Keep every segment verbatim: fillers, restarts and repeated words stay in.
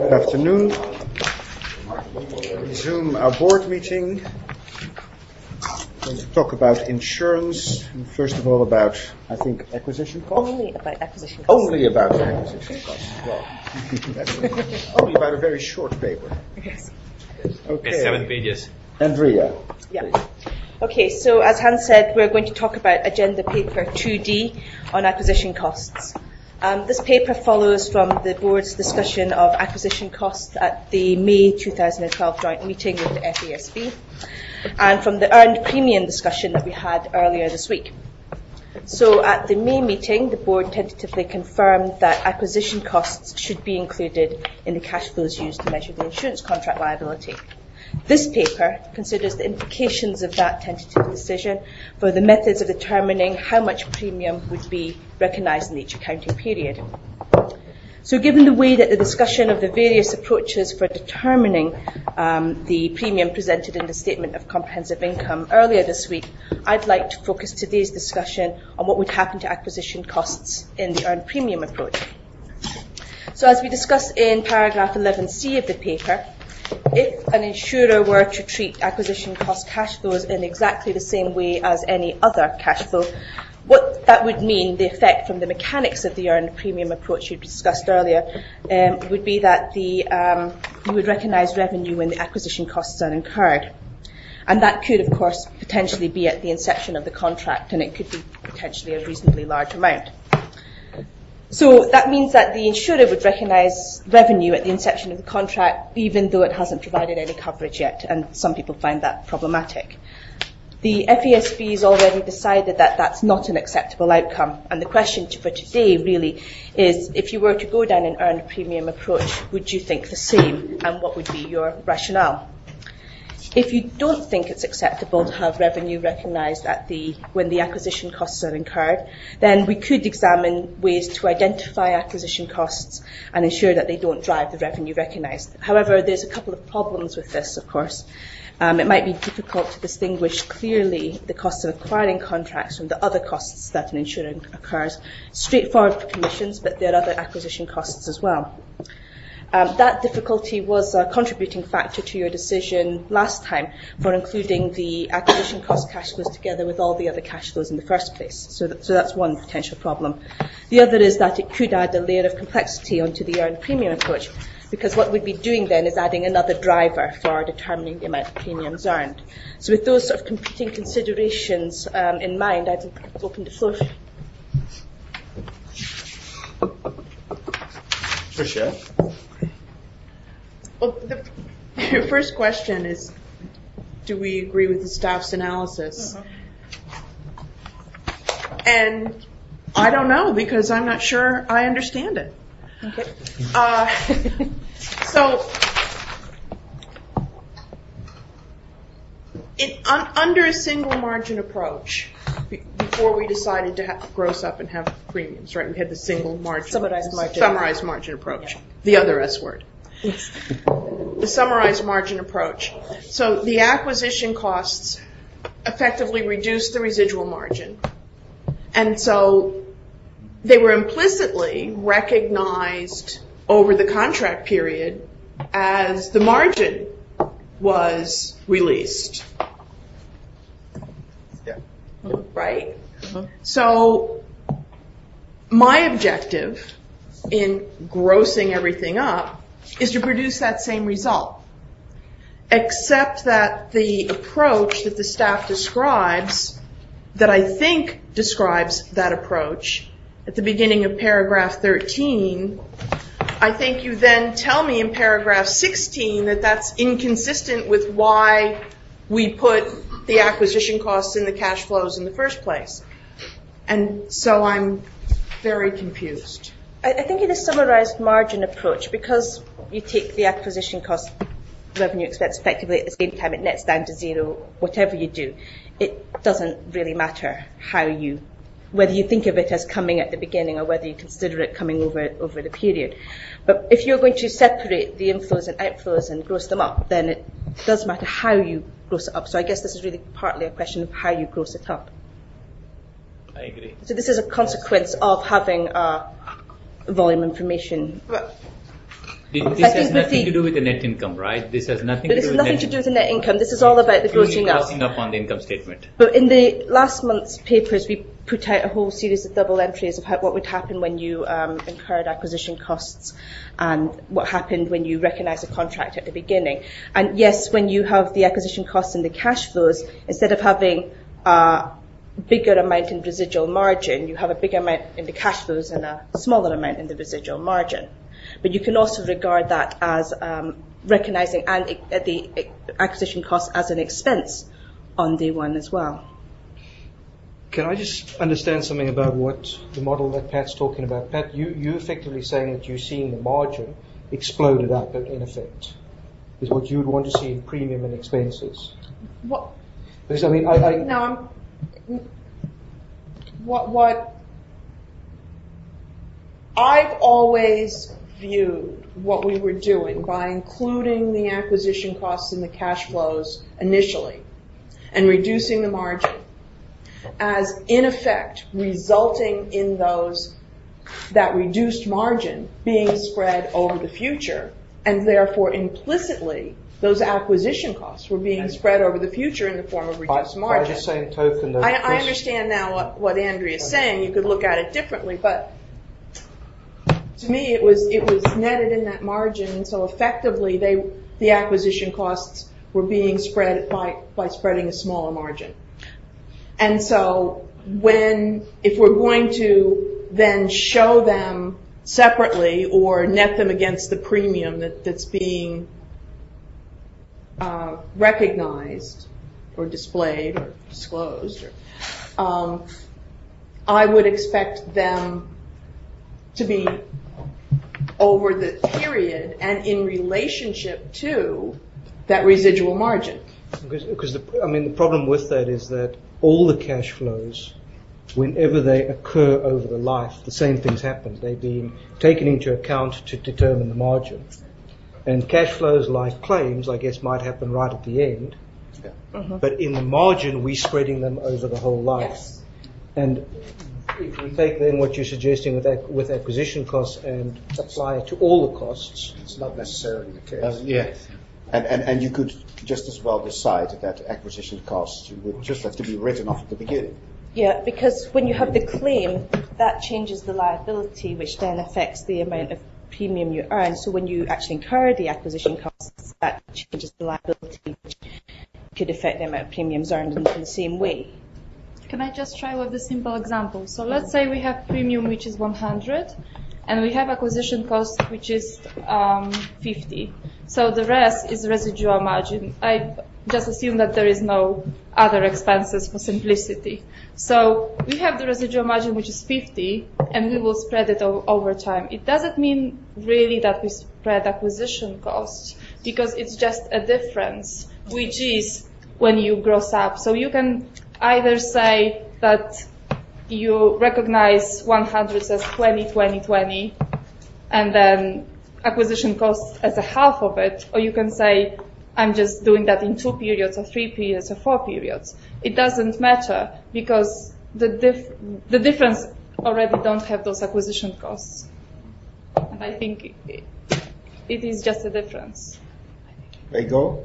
Good afternoon. We resume our board meeting. We're going to talk about insurance, and first of all about, I think, acquisition costs. Only about acquisition costs. Only about acquisition costs. Well, that's only about a very short paper. Yes. Okay. It's seven pages. Andrea. Yeah. Okay, so as Hans said, we're going to talk about agenda paper two D on acquisition costs. Um, this paper follows from the board's discussion of acquisition costs at the May two thousand twelve joint meeting with the F A S B, and from the earned premium discussion that we had earlier this week. So at the May meeting, the board tentatively confirmed that acquisition costs should be included in the cash flows used to measure the insurance contract liability. This paper considers the implications of that tentative decision for the methods of determining how much premium would be recognised in each accounting period. So given the way that the discussion of the various approaches for determining um, the premium presented in the Statement of Comprehensive Income earlier this week, I'd like to focus today's discussion on what would happen to acquisition costs in the earned premium approach. So as we discuss in paragraph eleven C of the paper, if an insurer were to treat acquisition cost cash flows in exactly the same way as any other cash flow, what that would mean, the effect from the mechanics of the earned premium approach you discussed earlier, um, would be that the, um, you would recognise revenue when the acquisition costs are incurred. And that could, of course, potentially be at the inception of the contract, and it could be potentially a reasonably large amount. So that means that the insurer would recognise revenue at the inception of the contract, even though it hasn't provided any coverage yet, and some people find that problematic. The F A S B has already decided that that's not an acceptable outcome, and the question for today really is, if you were to go down an earned premium approach, would you think the same, and what would be your rationale? If you don't think it's acceptable to have revenue recognised at the when the acquisition costs are incurred, then we could examine ways to identify acquisition costs and ensure that they don't drive the revenue recognised. However, there's a couple of problems with this, of course. Um, it might be difficult to distinguish clearly the cost of acquiring contracts from the other costs that an insurer incurs. Straightforward for commissions, but there are other acquisition costs as well. Um, that difficulty was a contributing factor to your decision last time for including the acquisition cost cash flows together with all the other cash flows in the first place. So, that, so that's one potential problem. The other is that it could add a layer of complexity onto the earned premium approach, because what we'd be doing then is adding another driver for determining the amount of premiums earned. So with those sort of competing considerations um, in mind, I'd open the floor. Tricia. Well, the your first question is, do we agree with the staff's analysis? Uh-huh. And I don't know, because I'm not sure I understand it. Okay. Uh, so, it, un, under a single margin approach, be, before we decided to have, gross up and have premiums, right? We had the single margin, summarized margin, summarized margin approach, yeah. The other S word. Yes. The summarized margin approach. So the acquisition costs effectively reduce the residual margin, and so they were implicitly recognized over the contract period as the margin was released. Yeah. Right? Mm-hmm. So my objective in grossing everything up is to produce that same result, except that the approach that the staff describes, that I think describes that approach, at the beginning of paragraph thirteen, I think you then tell me in paragraph sixteen that that's inconsistent with why we put the acquisition costs in the cash flows in the first place. And so I'm very confused. I, I think in a summarised margin approach, because you take the acquisition cost revenue expense effectively at the same time, it nets down to zero, whatever you do. It doesn't really matter how you, whether you think of it as coming at the beginning or whether you consider it coming over over the period. But if you're going to separate the inflows and outflows and gross them up, then it does matter how you gross it up. So I guess this is really partly a question of how you gross it up. I agree. So this is a consequence of having a volume information. But This I has think with nothing the- to do with the net income, right? This has nothing But to this do has with nothing net to do with the net income. This is all about the grossing up. Grossing up on the income statement. But in the last month's papers, we put out a whole series of double entries of how, what would happen when you um, incurred acquisition costs and what happened when you recognise a contract at the beginning. And yes, when you have the acquisition costs and the cash flows, instead of having a bigger amount in residual margin, you have a bigger amount in the cash flows and a smaller amount in the residual margin. But you can also regard that as um, recognising and uh, the acquisition cost as an expense on day one as well. Can I just understand something about what the model that Pat's talking about? Pat, you, you effectively saying that you're seeing the margin exploded up in effect, is what you would want to see in premium and expenses. What? Because, I mean, I... I No, I'm, what, what I've always viewed what we were doing by including the acquisition costs and the cash flows initially and reducing the margin as, in effect, resulting in those, that reduced margin being spread over the future, and therefore implicitly those acquisition costs were being spread over the future in the form of reduced by, margin. by the same token that... I, I understand now what, what Andrea is saying. You could look at it differently, but to me it was it was netted in that margin, and so effectively they the acquisition costs were being spread by, by spreading a smaller margin. And so when, if we're going to then show them separately or net them against the premium that, that's being uh, recognized or displayed or disclosed, or, um, I would expect them to be over the period and in relationship to that residual margin. Because, because the, I mean, the problem with that is that all the cash flows, whenever they occur over the life, the same things happen. They're being taken into account to determine the margin. And cash flows like claims, I guess, might happen right at the end. Yeah. Mm-hmm. But in the margin, we're spreading them over the whole life. Yes. And if we take then what you're suggesting with ac- with acquisition costs and apply it to all the costs, It's not necessarily the case. Uh, yes. And, and, and you could just as well decide that acquisition costs would just have to be written off at the beginning. Yeah, because when you have the claim, that changes the liability, which then affects the amount of premium you earn. So when you actually incur the acquisition costs, that changes the liability, which could affect the amount of premiums earned in, in the same way. Can I just try with a simple example? So let's say we have premium which is one hundred, and we have acquisition cost which is um, fifty. So the rest is residual margin. I just assume that there is no other expenses for simplicity. So we have the residual margin which is fifty, and we will spread it o- over time. It doesn't mean really that we spread acquisition costs, because it's just a difference, which is when you gross up. So you can either say that you recognize one hundred as twenty, twenty, twenty, and then acquisition costs as a half of it, or you can say, I'm just doing that in two periods, or three periods, or four periods. It doesn't matter, because the dif- the difference already don't have those acquisition costs. And I think it, it is just a difference. There you go.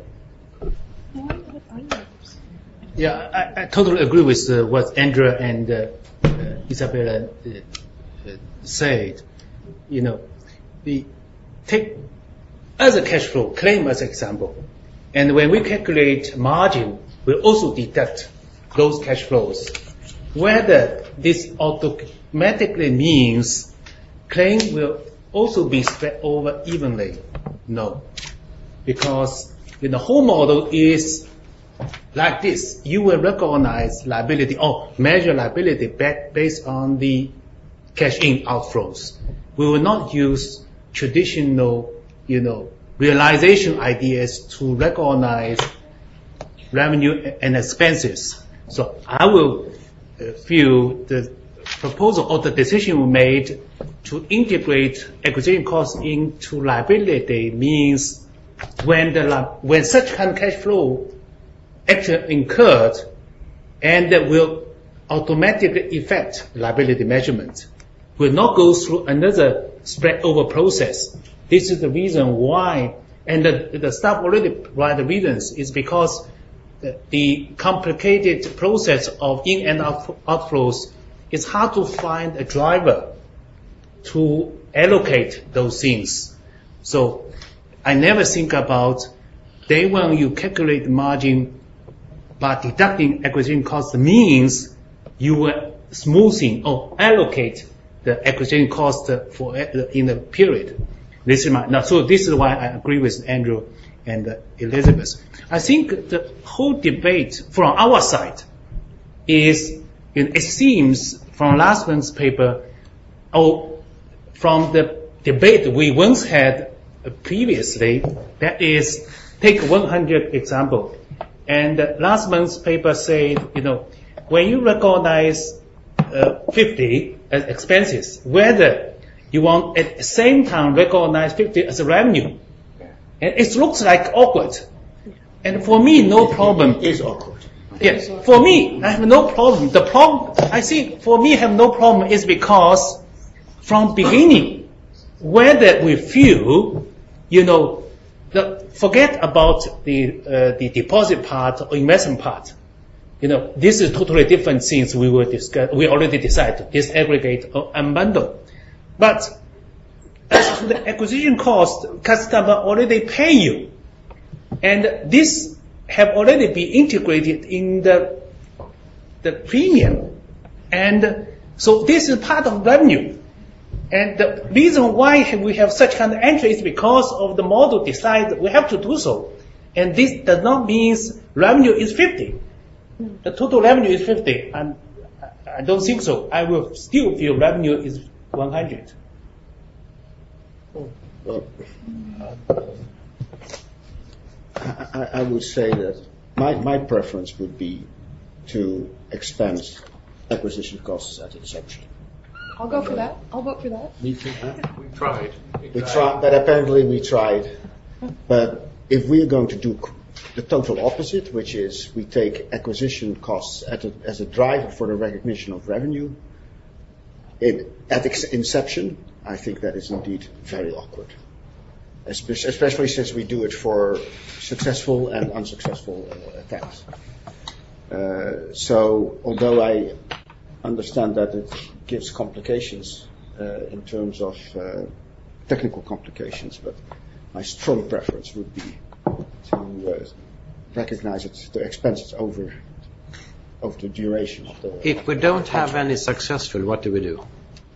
Yeah, I, I totally agree with uh, what Andrea and uh, uh, Isabella uh, uh, said. You know, the take as a cash flow claim as an example, and when we calculate margin, we also deduct those cash flows. Whether this automatically means claim will also be spread over evenly, no, because in the whole model is like this. You will recognize liability or measure liability based on the cash in outflows. We will not use traditional, you know, realization ideas to recognize revenue and expenses. So I will uh, feel the proposal or the decision we made to integrate acquisition costs into liability means when the when such kind of cash flow actually incurred, and that will automatically affect liability measurement, will not go through another spread over process This is the reason why, and the, the staff already provide the reasons, is because the, the complicated process of in and out, outflows, it's hard to find a driver to allocate those things. So I never think about day when you calculate the margin by deducting acquisition cost means you were smoothing or allocate the acquisition cost for in the period. This is my, now, so this is why I agree with Andrew and uh, Elizabeth. I think the whole debate from our side is, it seems from last month's paper, or from the debate we once had previously, that is, take one hundred example. And uh, last month's paper said, you know, when you recognize uh, fifty as expenses, whether you want at the same time recognize fifty as a revenue. And it looks like awkward. And for me, no problem. It is awkward. Yeah, for me, I have no problem. The problem, I think, for me, have no problem is because from beginning, whether we feel, you know, the, forget about the uh, the deposit part or investment part. You know, this is totally different things we will discuss. We already decided to disaggregate or unbundle. But as to the acquisition cost, customer already pay you, and this have already been integrated in the the premium, and so this is part of revenue. And the reason why we have such kind of entry is because of the model decide we have to do so, and this does not mean revenue is fifty. The total revenue is fifty, and I don't think so. I will still feel revenue is one hundred. Well, I, I would say that my, my preference would be to expense acquisition costs at inception. I'll go for that. I'll vote for that. Me too. Huh? We tried. We tried, but apparently we tried. But if we are going to do the total opposite, which is we take acquisition costs at a, as a driver for the recognition of revenue, it, at ex- inception, I think that is indeed very awkward, especially since we do it for successful and unsuccessful uh, attempts. Uh, so, although I understand that it gives complications uh, in terms of uh, technical complications, but my strong preference would be to uh, recognize it, to expense it over over the duration of the. If we don't have any successful, what do we do?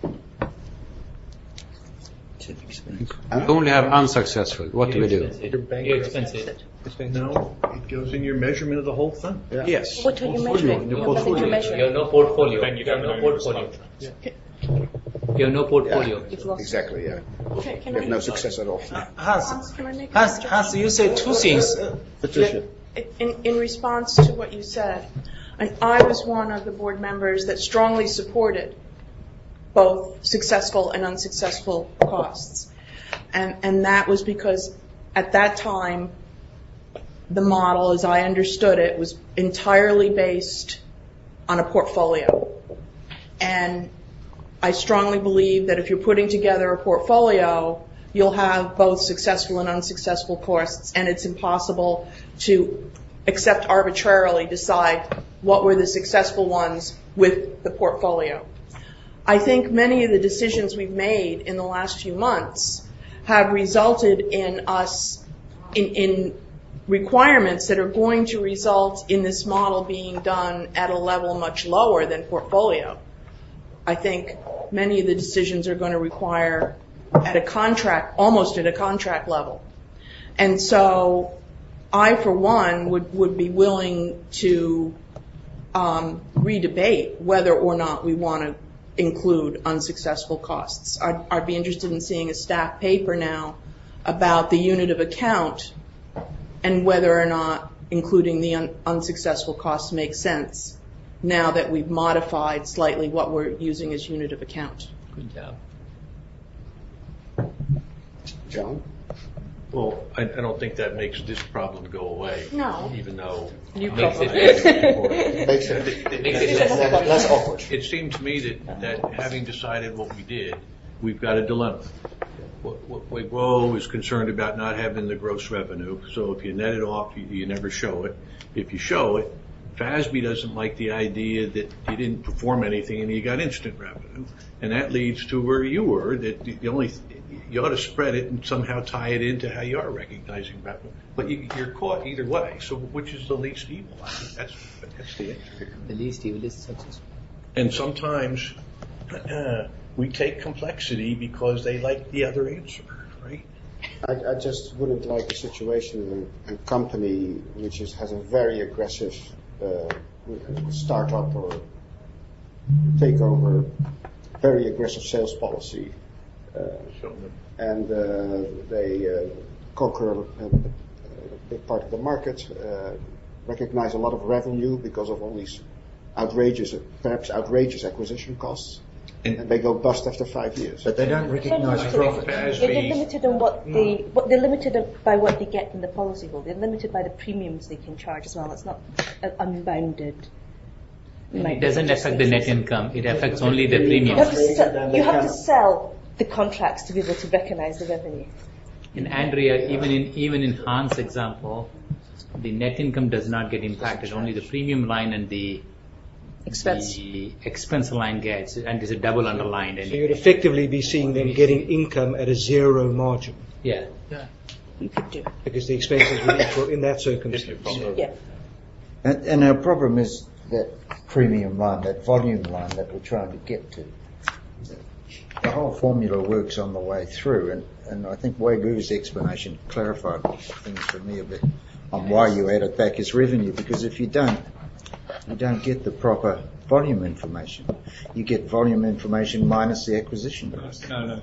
Huh? Only have unsuccessful. What do we do? You expense it. No, it goes in your measurement of the whole thing. Yeah. Yes. What are you measuring? You have nothing to measure. You have no portfolio. Then you You have don't no know your portfolio. response. You have no portfolio. You've lost. Exactly. Yeah. Can, can We have I, no success at all. Hans, can I make a Hans, suggestion? Hans, you say two things. Patricia. In, in response to what you said, and I was one of the board members that strongly supported both successful and unsuccessful costs. And, and that was because at that time, the model, as I understood it, was entirely based on a portfolio. And I strongly believe that if you're putting together a portfolio, you'll have both successful and unsuccessful costs, and it's impossible to except arbitrarily decide what were the successful ones with the portfolio. I think many of the decisions we've made in the last few months have resulted in us in, in requirements that are going to result in this model being done at a level much lower than portfolio. I think many of the decisions are going to require at a contract, almost at a contract level. And so I, for one, would, would be willing to um, re-debate whether or not we want to include unsuccessful costs. I'd, I'd be interested in seeing a staff paper now about the unit of account and whether or not including the un- unsuccessful costs makes sense now that we've modified slightly what we're using as unit of account. Good job. John? Well, I, I don't think that makes this problem go away. No. Even though. You Makes probably. it- Makes it Makes it less less, less awkward. It seemed to me that, that having decided what we did, we've got a dilemma. What, what, Wigwo is concerned about not having the gross revenue, so if you net it off, you, you never show it. If you show it, F A S B doesn't like the idea that you didn't perform anything and you got instant revenue, and that leads to where you were, that the only you ought to spread it and somehow tie it into how you are recognizing revenue. But you, you're caught either way. So which is the least evil? I think that's that's the answer here. The least evil is successful. And sometimes uh, we take complexity because they like the other answer, right? I, I just wouldn't like a situation in a company which is, has a very aggressive uh, startup or takeover, very aggressive sales policy, uh, and uh, they uh, conquer a, a big part of the market, uh, recognize a lot of revenue because of all these outrageous, perhaps outrageous acquisition costs. And, and they go bust after five years. But they don't recognise profit. They're, they're limited on what they, what they're limited by what they get from the policyholder. They're limited by the premiums they can charge as well. It's not uh, unbounded. It doesn't affect the net income. It affects only the premium. You have, to sell, you have to sell the contracts to be able to recognise the revenue. In Andrea, even in even in Hans' example, the net income does not get impacted. Only the premium line and the Expense. The expense line gets, and there's a double underlined. So you'd effectively be seeing them getting income at a zero margin. Yeah. Yeah. You could do. Because the expenses would equal in that circumstance. Yeah. And, and our problem is that premium line, that volume line that we're trying to get to. The whole formula works on the way through, and, and I think Wei Gu's explanation clarified things for me a bit on why you add it back as revenue, because if you don't, you don't get the proper volume information. You get volume information minus the acquisition cost. No, no.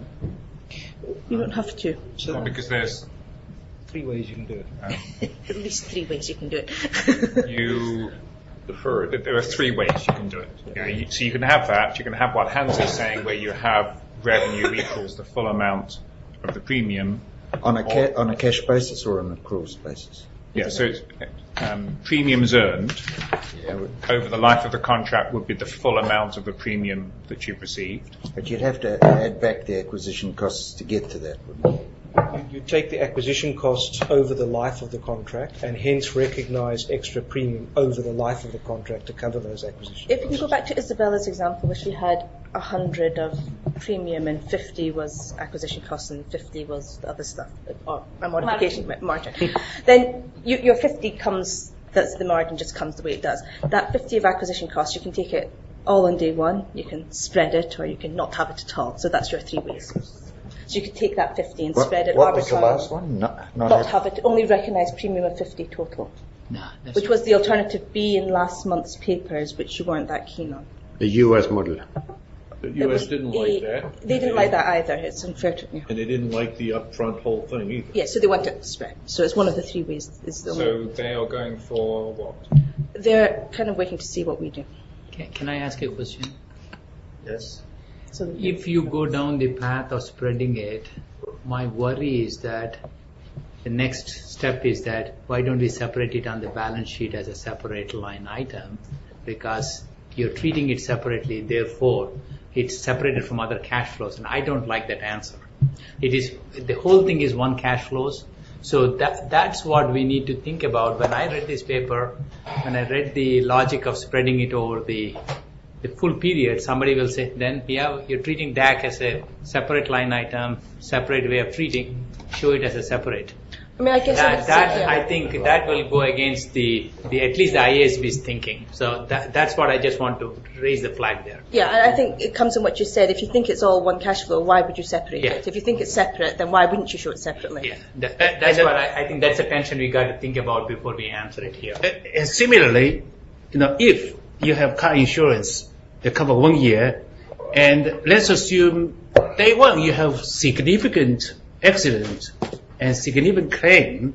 You don't have to. Well, because there's three ways you can do it. Um, At least three ways you can do it. you defer it. There are three ways you can do it. You know, you, so you can have that. You can have what Hans is saying, where you have revenue equals the full amount of the premium. On a ca- on a cash basis or on an accruals basis? Yeah, so it's, um, premiums earned Yeah, over the life of the contract would be the full amount of the premium that you've received. but you'd have to add back the acquisition costs to get to that, wouldn't you? You, you take the acquisition costs over the life of the contract and hence recognise extra premium over the life of the contract to cover those acquisition If you costs. can go back to Isabella's example, where she had one hundred of premium and fifty was acquisition costs and fifty was the other stuff, or a modification margin, margin. Then you, your fifty comes, that's the margin just comes the way it does. That fifty of acquisition costs, you can take it all on day one, you can spread it, or you can not have it at all. So that's your three ways. So you could take that fifty and What, spread it what was the arbitrarily. last one? Not, not, Not have- have it, only recognise premium of fifty total, Nah, that's which was the alternative B in last month's papers, which you weren't that keen on. The U S model. The It U S was didn't a- like that. They didn't like that either. It's unfair to yeah. And they didn't like the upfront whole thing either. Yeah, so they want it spread. So it's one of the three ways. Is the So they are going for what? They're kind of waiting to see what we do. Can, can I ask you a question? Yes. So If you go down the path of spreading it, my worry is that the next step is that why don't we separate it on the balance sheet as a separate line item, because you're treating it separately, therefore it's separated from other cash flows, and I don't like that answer. It is, the whole thing is one cash flows, so that that's what we need to think about. When I read this paper, when I read the logic of spreading it over the the full period, somebody will say, then yeah, you're treating D A C as a separate line item, separate way of treating, show it as a separate. I mean, I guess I That, would that say, yeah. I think that will go against the, the at least the I A S B's thinking. So that, that's what I just want to raise the flag there. Yeah, and I think it comes in what you said. If you think it's all one cash flow, why would you separate Yeah. it? If you think it's separate, then why wouldn't you show it separately? Yeah, that, that, that's what I, I think that's a tension we got to think about before we answer it here. And similarly, you know, if you have car insurance that cover one year, and let's assume day one you have significant accident and significant claim,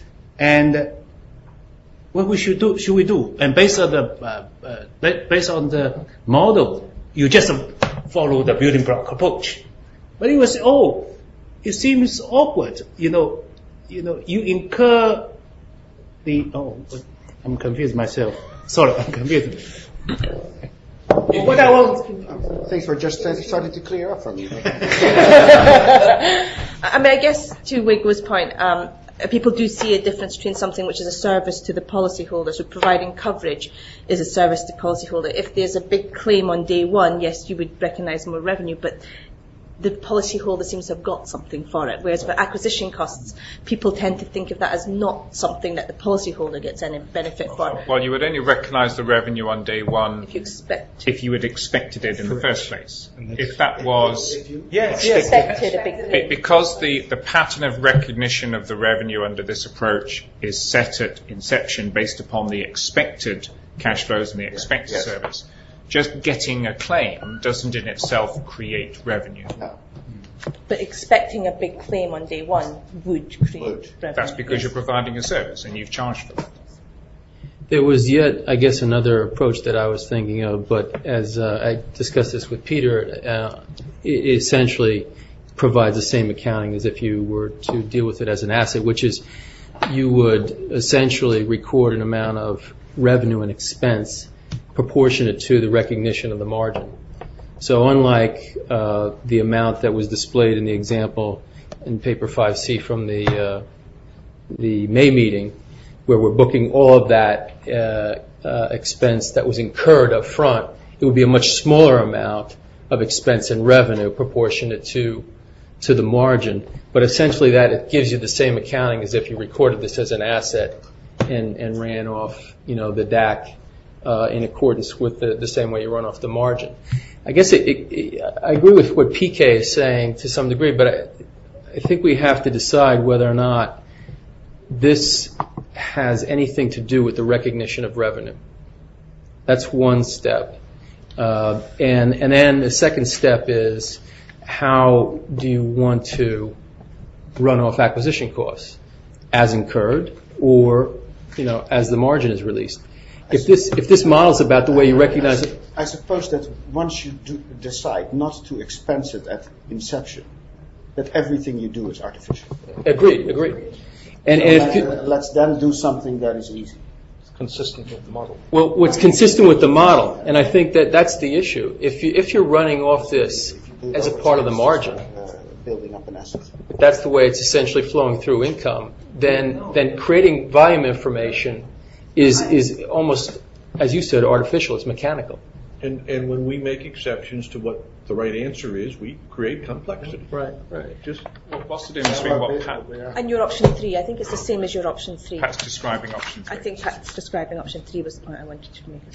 and what we should do, should we do? And based on the uh, uh, based on the model, you just follow the building block approach. But it was oh, it seems awkward. You know, you know, you incur the oh, I'm confused myself. Sorry, I'm confused. Well, what I will... Things were just starting to clear up for me. I mean, I guess to Wiggo's point, um, people do see a difference between something which is a service to the policyholder. So providing coverage is a service to policyholder. If there's a big claim on day one, yes, you would recognise more revenue, but the policyholder seems to have got something for it. Whereas for acquisition costs, people tend to think of that as not something that the policyholder gets any benefit for. Well, you would only recognise the revenue on day one if you expect if you had expected it in the first place. If that was yes, yes. expected a big claim. Because the, the pattern of recognition of the revenue under this approach is set at inception based upon the expected cash flows and the expected yes. service. Just getting a claim doesn't in itself create revenue. No. But expecting a big claim on day one would create would. revenue. That's because yes. you're providing a service and you've charged for it. There was yet, I guess, another approach that I was thinking of, but as uh, I discussed this with Peter, uh, it essentially provides the same accounting as if you were to deal with it as an asset, which is you would essentially record an amount of revenue and expense proportionate to the recognition of the margin. So unlike uh, the amount that was displayed in the example in paper five C from the uh, the May meeting, where we're booking all of that uh, uh, expense that was incurred up front, it would be a much smaller amount of expense and revenue proportionate to to the margin. But essentially that it gives you the same accounting as if you recorded this as an asset and, and ran off, you know, the D A C Uh, in accordance with the, the same way you run off the margin. I guess it, it, it, I agree with what P K is saying to some degree, but I, I think we have to decide whether or not this has anything to do with the recognition of revenue. That's one step. Uh, and, and then the second step is how do you want to run off acquisition costs as incurred or, you know, as the margin is released. If this if this model is about the way you recognize it, I suppose that once you do decide not to expense it at inception, that everything you do is artificial. Agreed, agreed. And, so and let, if you, let's then do something that is easy. It's consistent with the model. Well, what's consistent with the model, and I think that that's the issue. If you if you're running off this as a part of the margin, uh, building up an asset, if that's the way it's essentially flowing through income, then then creating volume information is is almost, as you said, artificial. It's mechanical. And and when we make exceptions to what the right answer is, we create complexity. Right, right. Just well, what's the difference between what Pat and your option three? I think it's the same as your option three. Pat's describing option three. I think Pat's describing option three was the point I wanted to make.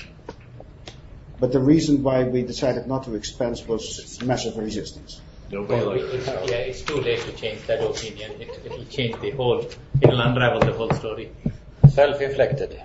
But the reason why we decided not to expense was massive resistance. Nobody well, likes it. Yeah, it's too late to change that opinion. It will change the whole. It will unravel the whole story. Self-inflected.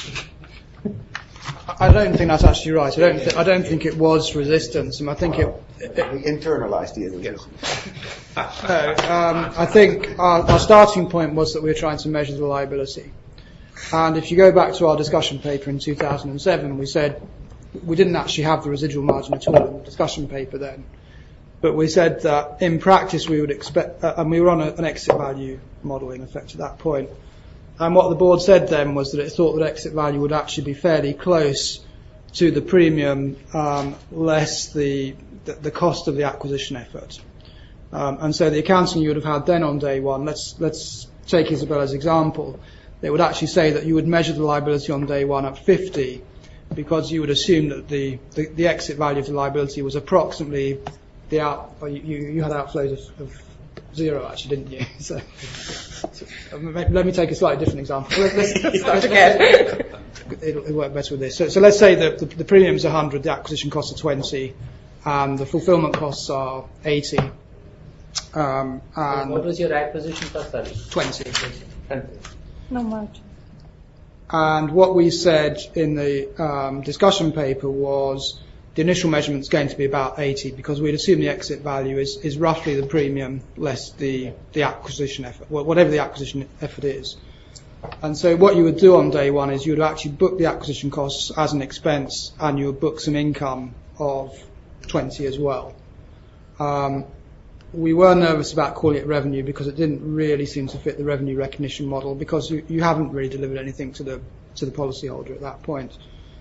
I don't think that's actually right. I don't. Th- I don't think it was resistance. I think it. it, it we internalized the resistance. No, um, I think our, our starting point was that we were trying to measure the liability. And if you go back to our discussion paper in two thousand seven, we said we didn't actually have the residual margin at all in the discussion paper then. But we said that in practice we would expect, uh, and we were on a, an exit value model in effect at that point. And what the board said then was that it thought that exit value would actually be fairly close to the premium, um, less the, the the cost of the acquisition effort. Um, and so the accounting you would have had then on day one, let's let's take Isabella's example. They would actually say that you would measure the liability on day one at fifty, because you would assume that the, the, the exit value of the liability was approximately the out. Or you, you had outflows of, of zero, actually, didn't you? So, so let me take a slightly different example. Let's, let's start again. It'll, it'll work better with this. So, so let's say that the, the premium's one hundred, the acquisition costs are twenty, and the fulfillment costs are eighty. Um, and what was your acquisition cost? twenty. No margin. And what we said in the um, discussion paper was the initial measurement's going to be about eighty, because we'd assume the exit value is, is roughly the premium less the, the acquisition effort, whatever the acquisition effort is. And so what you would do on day one is you would actually book the acquisition costs as an expense, and you would book some income of twenty as well. Um, we were nervous about calling it revenue because it didn't really seem to fit the revenue recognition model, because you, you haven't really delivered anything to the to the policyholder at that point.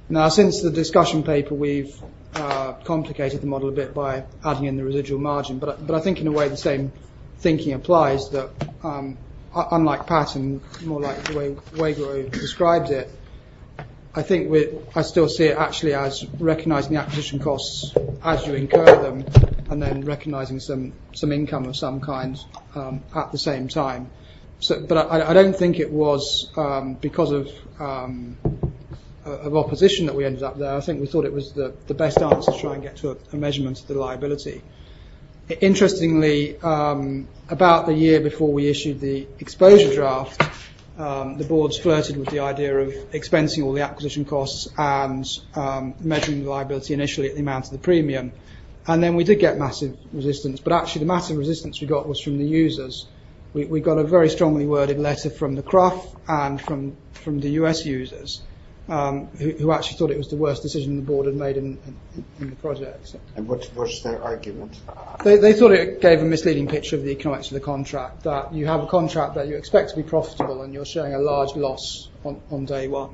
Now, since the discussion paper, we've uh, complicated the model a bit by adding in the residual margin, but, but I think in a way the same thinking applies, that um, unlike Pat and more like the way Wago described it, I think we I still see it actually as recognising the acquisition costs as you incur them, and then recognising some, some income of some kind um, at the same time. So, but I, I don't think it was um, because of um, of opposition that we ended up there. I think we thought it was the, the best answer to try and get to a, a measurement of the liability. Interestingly, um, about the year before we issued the exposure draft, um, the boards flirted with the idea of expensing all the acquisition costs and um, measuring the liability initially at the amount of the premium. And then we did get massive resistance, but actually the massive resistance we got was from the users. We, we got a very strongly worded letter from the C R U F and from, from the U S users, um, who, who actually thought it was the worst decision the board had made in, in, in the project. So and what was their argument? They, they thought it gave a misleading picture of the economics of the contract, that you have a contract that you expect to be profitable and you're showing a large loss on, on day one.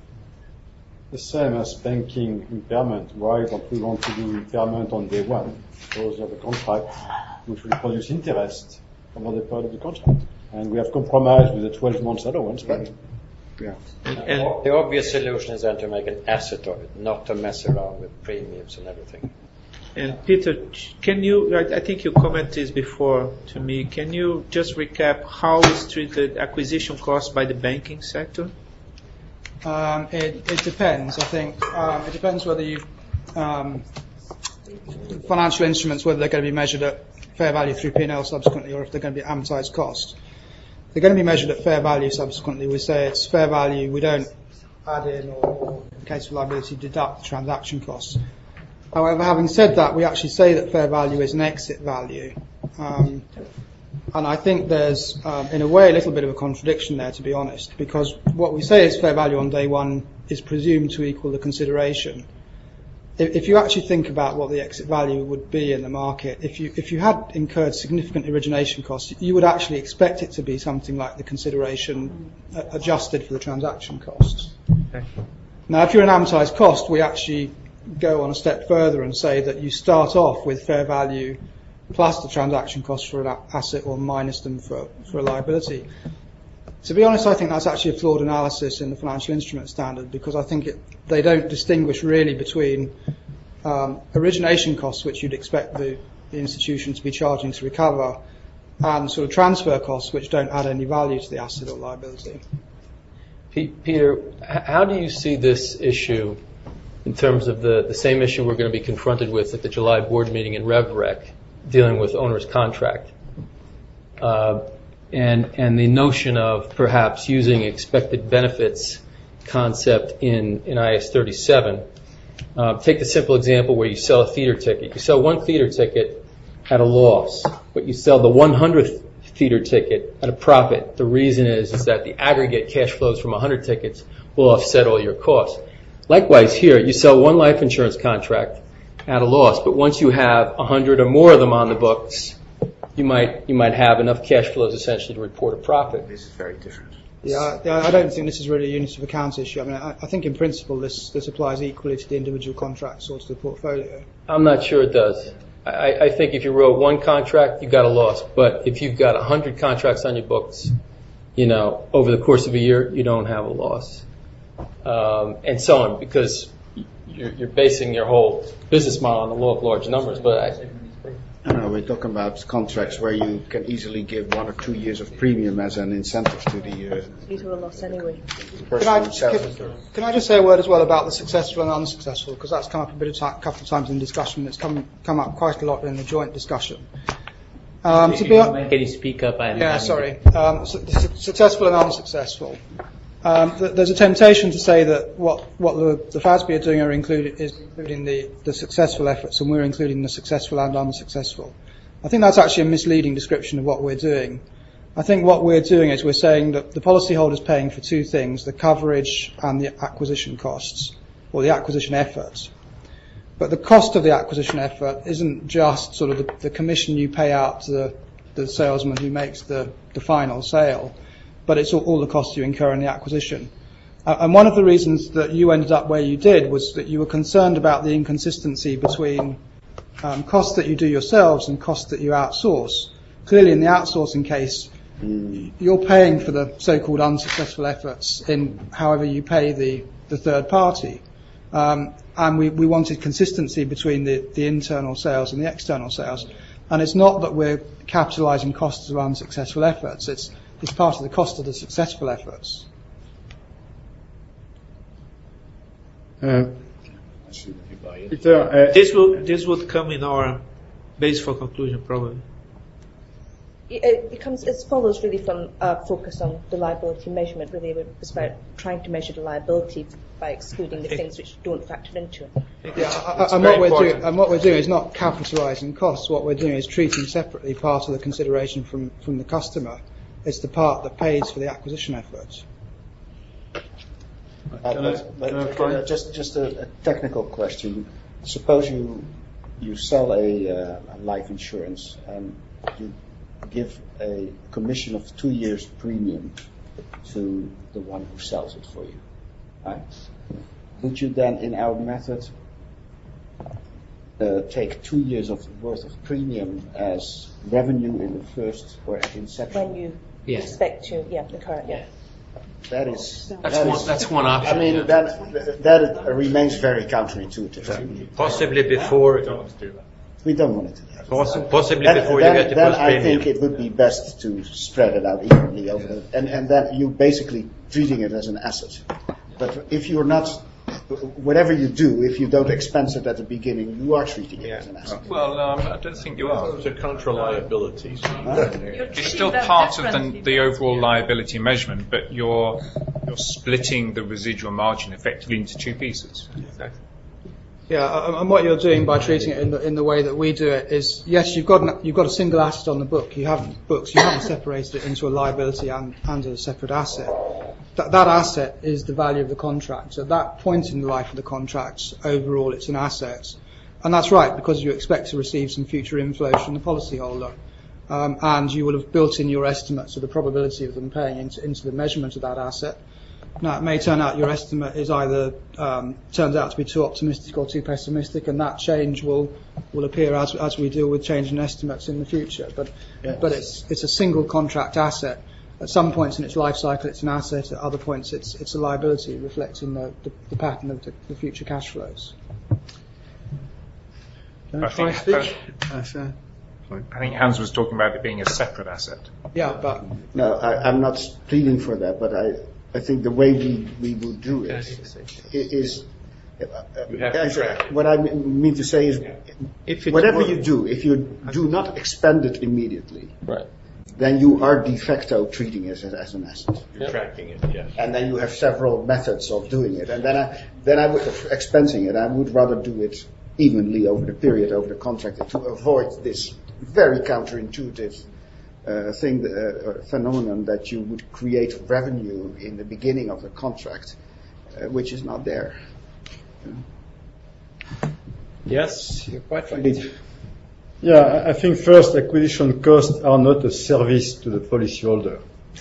The same as banking impairment. Why don't we want to do impairment on day one? Because you have a contract which will produce interest over the period of the contract. And we have compromised with the twelve months allowance, but yeah. And, and the obvious solution is then to make an asset of it, not to mess around with premiums and everything. And Peter, can you, I think you commented this before to me, can you just recap how is treated acquisition costs by the banking sector? Um, it, it depends, I think. Um, it depends whether you, um, financial instruments, whether they're going to be measured at fair value through P and L subsequently, or if they're going to be amortized cost. If they're going to be measured at fair value subsequently, we say it's fair value, we don't add in, or, or in case of liability, deduct the transaction costs. However, having said that, we actually say that fair value is an exit value. Um, and I think there's, um, in a way, a little bit of a contradiction there, to be honest, because what we say is fair value on day one is presumed to equal the consideration. If, if you actually think about what the exit value would be in the market, if you, if you had incurred significant origination costs, you would actually expect it to be something like the consideration uh, adjusted for the transaction costs. Okay. Now, if you're an amortized cost, we actually go on a step further and say that you start off with fair value plus the transaction costs for an asset or minus them for, for a liability. To be honest, I think that's actually a flawed analysis in the financial instrument standard, because I think it, they don't distinguish really between um, origination costs, which you'd expect the, the institution to be charging to recover, and sort of transfer costs, which don't add any value to the asset or liability. Peter, how do you see this issue in terms of the, the same issue we're going to be confronted with at the July board meeting in RevRec, dealing with owner's contract, uh, and and the notion of perhaps using expected benefits concept in, in I S thirty-seven. Uh, take the simple example where you sell a theater ticket. You sell one theater ticket at a loss, but you sell the one hundredth theater ticket at a profit. The reason is, is that the aggregate cash flows from one hundred tickets will offset all your costs. Likewise here, you sell one life insurance contract at a loss, but once you have one hundred or more of them on the books, you might you might have enough cash flows essentially to report a profit. This is very different. Yeah, I don't think this is really a unit of account issue. I mean, I, I think in principle this, this applies equally to the individual contracts or to the portfolio. I'm not sure it does. I, I think if you wrote one contract, you got a loss. But if you've got one hundred contracts on your books, you know, over the course of a year, you don't have a loss. Um, and so on, because you're, you're basing your whole business model on the law of large numbers. But I, I don't know, we're talking about contracts where you can easily give one or two years of premium as an incentive to the uh, These were a loss anyway. Can I, can, can I just say a word as well about the successful and unsuccessful, because that's come up a bit of time, a couple of times in discussion. It's come come up quite a lot in the joint discussion. Um, to be Can you speak up? I'm yeah, sorry. Um, su- su- successful and unsuccessful. Um, th- there's a temptation to say that what, what the, the F A S B are doing are included, is including the, the successful efforts, and we're including the successful and unsuccessful. I think that's actually a misleading description of what we're doing. I think what we're doing is we're saying that the policyholder's paying for two things, the coverage and the acquisition costs, or the acquisition efforts. But the cost of the acquisition effort isn't just sort of the, the commission you pay out to the, the salesman who makes the, the final sale, but it's all, all the costs you incur in the acquisition. Uh, and one of the reasons that you ended up where you did was that you were concerned about the inconsistency between um, costs that you do yourselves and costs that you outsource. Clearly, in the outsourcing case, mm. you're paying for the so-called unsuccessful efforts in however you pay the, the third party. Um, and we, we wanted consistency between the, the internal sales and the external sales. And it's not that we're capitalising costs of unsuccessful efforts. It's, it's part of the cost of the successful efforts. Uh, Peter, uh, this would this would come in our base for conclusion probably. It becomes it follows really from a focus on the liability measurement. Really, it's about trying to measure the liability by excluding the things which don't factor into it. Yeah, and what we're doing and what we're doing is not capitalising costs. What we're doing is treating separately part of the consideration from from the customer. It's the part that pays for the acquisition efforts. Uh, but, but, uh, just just a, a technical question. Suppose you you sell a, uh, a life insurance and you give a commission of two years premium to the one who sells it for you, right? Would you then, in our method, uh, take two years of worth of premium as revenue in the first or at inception? When you yeah. expect to, yeah, the current, yeah. That is that's that one. Is, that's one option. I mean, yeah. that that remains very counterintuitive. Possibly before. We don't want to do that. Possi- possibly then, before then, you get the then first I premium. think it would be best to spread it out evenly over, the, and and then you basically treating it as an asset. But if you're not, whatever you do, if you don't expense it at the beginning, you are treating it yeah. as an asset. Well, um, I don't think you are. Those are contra liabilities. Huh? It's still part of the, the overall liability measurement, but you're you're splitting the residual margin effectively into two pieces. Exactly. Yeah, and what you're doing by treating it in the in the way that we do it is, yes, you've got an, you've got a single asset on the book. You have books. You haven't separated it into a liability and, and a separate asset. That, that asset is the value of the contract. At that point in the life of the contract, overall, it's an asset. And that's right, because you expect to receive some future inflows from the policyholder. Um, and you will have built in your estimates of the probability of them paying into, into the measurement of that asset. Now, it may turn out your estimate is either um, turns out to be too optimistic or too pessimistic, and that change will will appear as as we deal with changing estimates in the future. But yes. but it's it's a single contract asset. At some points in its life cycle, it's an asset. At other points, it's it's a liability, reflecting the, the, the pattern of the, the future cash flows. I think, uh, I think Hans was talking about it being a separate asset. Yeah, but no, I, I'm not pleading for that, but I. I think the way we, we would do it is, uh, uh, what I mean to say is, if whatever you do, if you do not expend it immediately, right. then you are de facto treating it as, as an asset. You're yep. tracking it, yes. And then you have several methods of doing it. And then I, then I would, expensing it, I would rather do it evenly over the period, over the contract, to avoid this very counterintuitive Uh, thing, uh, phenomenon that you would create revenue in the beginning of the contract, uh, which is not there. You know? Yes, you're quite right. Yeah, I think first, acquisition costs are not a service to the policyholder.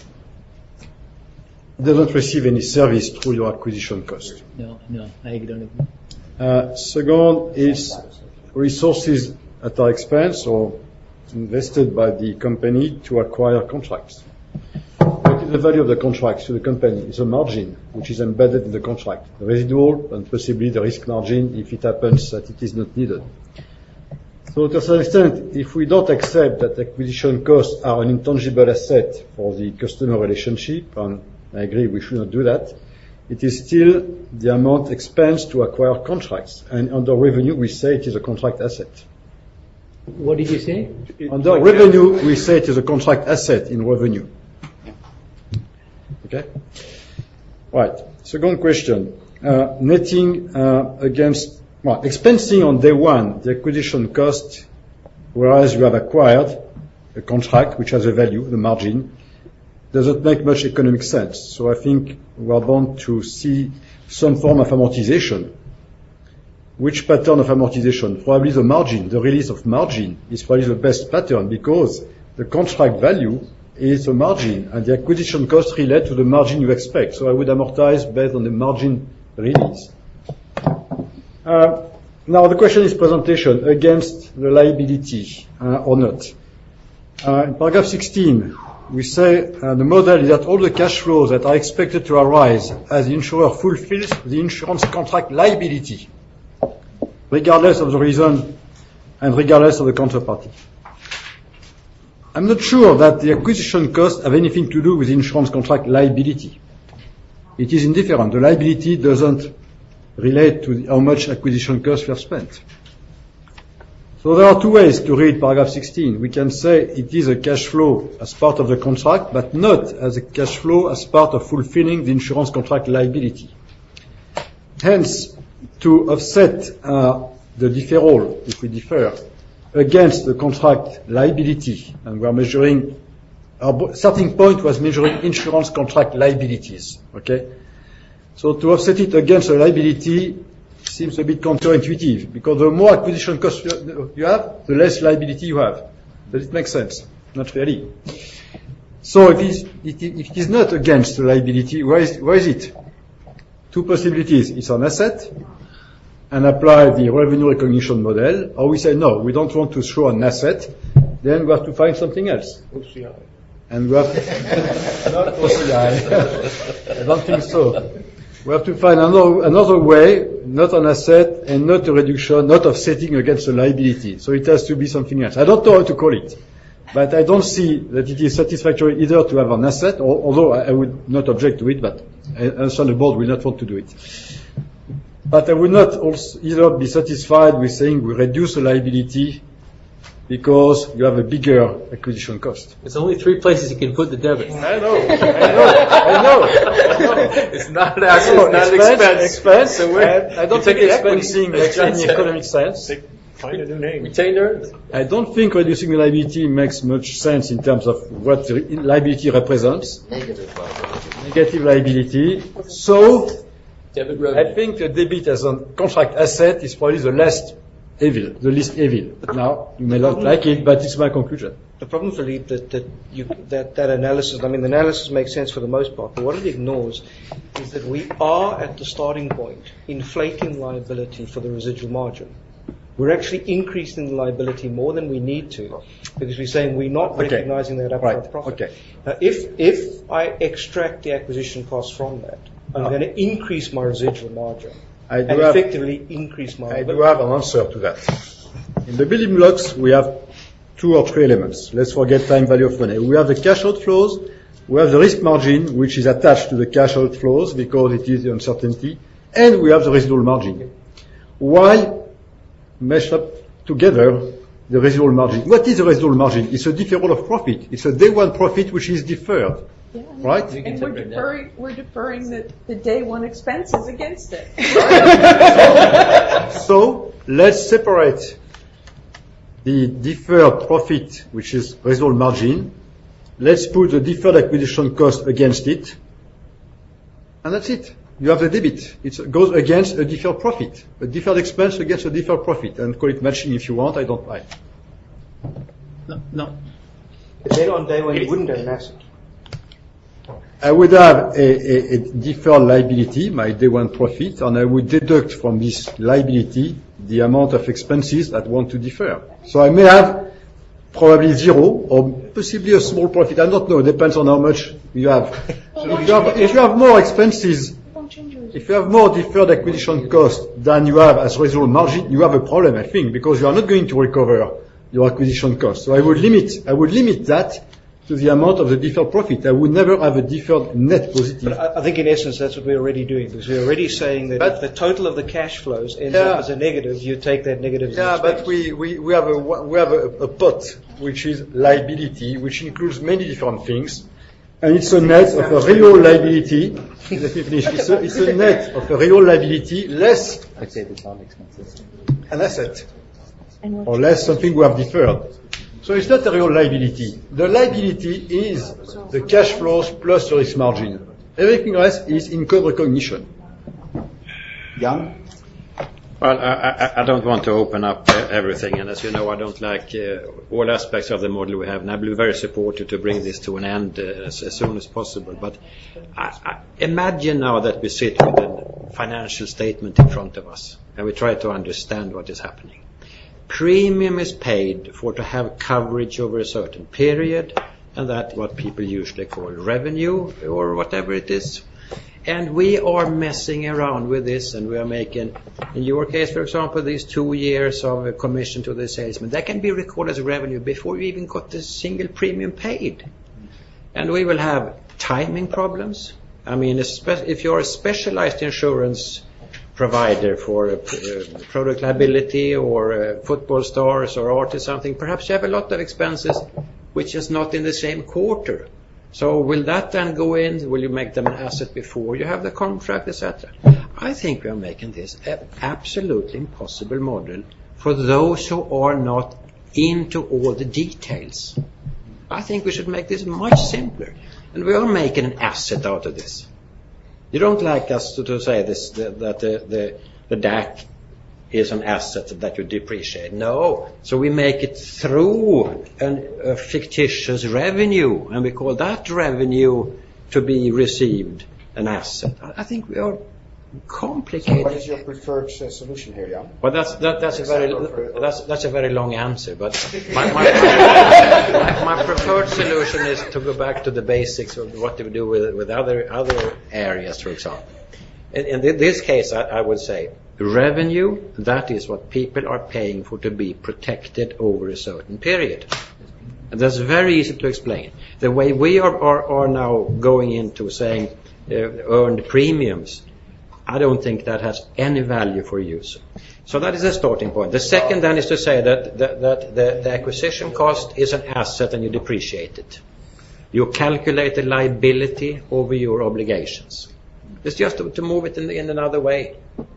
It doesn't receive any service through your acquisition cost. No, no, I don't agree. Uh, second is resources at our expense or invested by the company to acquire contracts. What is the value of the contracts to the company? It's a margin which is embedded in the contract, the residual and possibly the risk margin if it happens that it is not needed. So to some extent, if we don't accept that acquisition costs are an intangible asset for the customer relationship, and I agree we should not do that, it is still the amount expensed to acquire contracts, and under revenue we say it is a contract asset. What did you say? Under like revenue, that. we say it is a contract asset in revenue. Okay? Right. Second question. Uh, netting uh, against, well, expensing on day one the acquisition cost, whereas you have acquired a contract which has a value, the margin, doesn't make much economic sense. So I think we are bound to see some form of amortization. Which pattern of amortization? Probably the margin, the release of margin is probably the best pattern because the contract value is a margin, and the acquisition cost relate to the margin you expect. So I would amortize based on the margin release. Uh, now the question is presentation against the liability uh, or not. Uh, in paragraph sixteen, we say uh, the model is that all the cash flows that are expected to arise as the insurer fulfills the insurance contract liability, regardless of the reason and regardless of the counterparty. I'm not sure that the acquisition costs have anything to do with insurance contract liability. It is indifferent. The liability doesn't relate to how much acquisition costs were spent. So there are two ways to read paragraph sixteen. We can say it is a cash flow as part of the contract, but not as a cash flow as part of fulfilling the insurance contract liability. Hence, to offset uh, the deferral, if we defer, against the contract liability, and we are measuring, our starting point was measuring insurance contract liabilities, okay? So to offset it against the liability seems a bit counterintuitive, because the more acquisition costs you have, the less liability you have. Does it make sense? Not really. So if it is, if it is not against the liability, where is, where is it? Two possibilities. It's an asset, and apply the revenue recognition model, or we say, no, we don't want to show an asset, then we have to find something else. O C I. And we have to, not O C I. I don't think so. We have to find another, another way, not an asset, and not a reduction, not offsetting against the liability. So it has to be something else. I don't know how to call it, but I don't see that it is satisfactory either to have an asset, or, although I, I would not object to it, but I understand the board will not want to do it. But I would not also either be satisfied with saying we reduce the liability because you have a bigger acquisition cost. There's only three places you can put the debit. I know, I know, I know. I know. It's not an asset, it's not an expense. Expense, So I, I don't think expensing makes any economic sense. Find a new name. Retained earnings. I don't think reducing the liability makes much sense in terms of what liability represents. Negative liability. Negative liability. So, Debit revenue. I think the debit as a contract asset is probably the least evil, the least evil. Now, you may not like it, but it's my conclusion. The problem, Philippe, that that, you, that that analysis, I mean, the analysis makes sense for the most part, but what it ignores is that we are at the starting point inflating liability for the residual margin. We're actually increasing the liability more than we need to, because we're saying we're not Okay. recognizing that upfront Right. profit. Okay. Now, if if I extract the acquisition cost from that, I'm Ah. going to increase my residual margin I and do have, effectively increase my I do liability. have an answer to that. In the building blocks, we have two or three elements. Let's forget time value of money. We have the cash outflows, we have the risk margin, which is attached to the cash outflows because it is the uncertainty, and we have the residual margin. Why mesh up together the residual margin? What is the residual margin? It's a deferral of profit. It's a day one profit which is deferred. Yeah, Right? And we're deferring, we're deferring the, the day one expenses against it. So let's separate the deferred profit, which is residual margin. Let's put the deferred acquisition cost against it, and that's it. You have the debit. It goes against a deferred profit, a deferred expense against a deferred profit, and call it matching if you want. I don't mind. No, no. Then on day one, you wouldn't have an asset. I would have a, a, a deferred liability, my day one profit, and I would deduct from this liability the amount of expenses that want to defer. So I may have probably zero or possibly a small profit. I don't know. It depends on how much you have. So if you have, if you have more expenses, if you have more deferred acquisition cost than you have as residual margin, you have a problem, I think, because you are not going to recover your acquisition cost. So I would limit, I would limit that to the amount of the deferred profit. I would never have a deferred net positive. But I, I think in essence that's what we're already doing, because we're already saying that But- if the total of the cash flows ends Yeah. up as a negative, you take that negative as an Yeah, expense. but we, we, we have a we have a, a pot which is liability, which includes many different things, and it's a net of a real liability. Let me finish. It's a, it's a net of a real liability less an asset, or less something we have deferred. So it's not a real liability. The liability is the cash flows plus the risk margin. Everything else is income recognition. Jan? Well, I, I, I don't want to open up uh, everything, and as you know, I don't like uh, all aspects of the model we have, and I'll be very supportive to bring this to an end uh, as, as soon as possible. But I, I imagine now that we sit with a financial statement in front of us, and we try to understand what is happening. Premium is paid for to have coverage over a certain period, and that's what people usually call revenue, or whatever it is. And we are messing around with this, and we are making, in your case, for example, these two years of a commission to the salesman, that can be recorded as revenue before you even got the single premium paid. And we will have timing problems. I mean, if you're a specialized insurance provider for a product liability or uh, football stars or artists, something, perhaps you have a lot of expenses which is not in the same quarter. So will that then go in? Will you make them an asset before you have the contract, et cetera? I think we are making this an absolutely impossible model for those who are not into all the details. I think we should make this much simpler. And we are making an asset out of this. You don't like us to, to say this, the, that the, the, the D A C is an asset that you depreciate. No. So we make it through an, a fictitious revenue, and we call that revenue to be received an asset. I, I think we are complicated. So what is your preferred uh, solution here, Jan? Well, that's that, that's a very that's that's a very long answer, but my my, my my preferred solution is to go back to the basics of what do we do with with other other areas, for example. In, in this case, I, I would say revenue, that is what people are paying for to be protected over a certain period. And that's very easy to explain. The way we are, are, are now going into saying uh, earned premiums, I don't think that has any value for you. So that is a starting point. The second then is to say that, that, that the, the acquisition cost is an asset and you depreciate it. You calculate the liability over your obligations. It's just to, to move it in, in another way.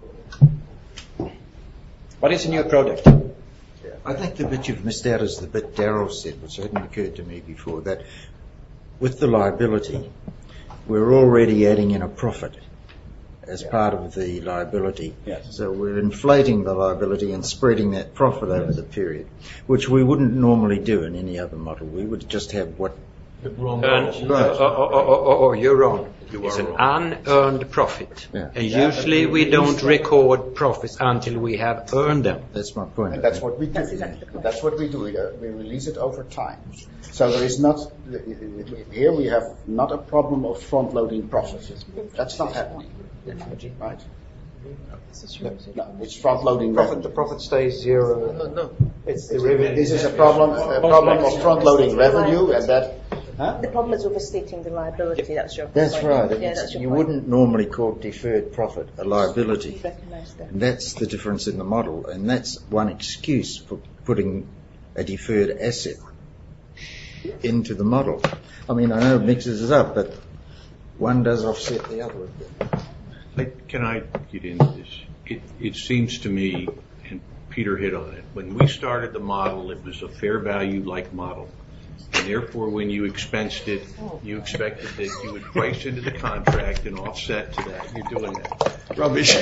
What is a new product? I think the bit you've missed out is the bit Daryl said, which hadn't occurred to me before, that with the liability, we're already adding in a profit as yeah. part of the liability. Yes. So we're inflating the liability and spreading that profit over yes. the period, which we wouldn't normally do in any other model. We would just have what... Wrong right. oh, oh, oh, oh, oh, you're wrong. You it's an wrong. unearned profit. Yeah. And yeah, usually we don't record profits until we have earned them. That's my point. And that's what we do. That's, exactly that's what we do. We release it over time. So there is not, here we have not a problem of front-loading profits. That's not happening. Right? No, it's front-loading profit. The profit stays zero. No, no. It's the revenue. This is a problem, a problem of front-loading revenue, and that. Huh? The problem is overstating the liability. That's your. That's point. right. Yeah, that's your you point. wouldn't normally call deferred profit a liability. And that's the difference in the model, and that's one excuse for putting a deferred asset into the model. I mean, I know it mixes it up, but one does offset the other a bit. Can I get into this? It, it seems to me, and Peter hit on it, when we started the model, it was a fair value-like model. And therefore, when you expensed it, you expected that you would price into the contract and offset to that. You're doing that. Rubbish.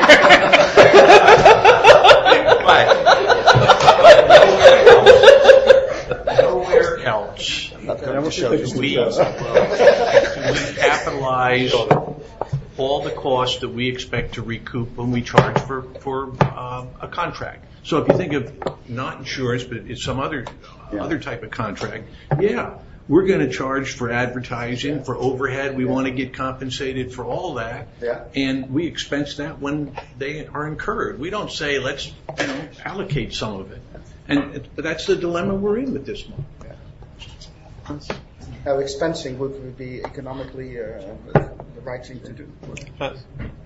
Nowhere else do we, we capitalize all the costs that we expect to recoup when we charge for, for uh, a contract. So if you think of not insurance, but it's some other yeah. other type of contract, yeah, we're going to charge for advertising, yeah. for overhead. We want to get compensated for all that, yeah. and we expense that when they are incurred. We don't say let's you know allocate some of it, and it, that's the dilemma we're in with this one. Yeah. Now, expensing would be economically uh, the right thing to do. But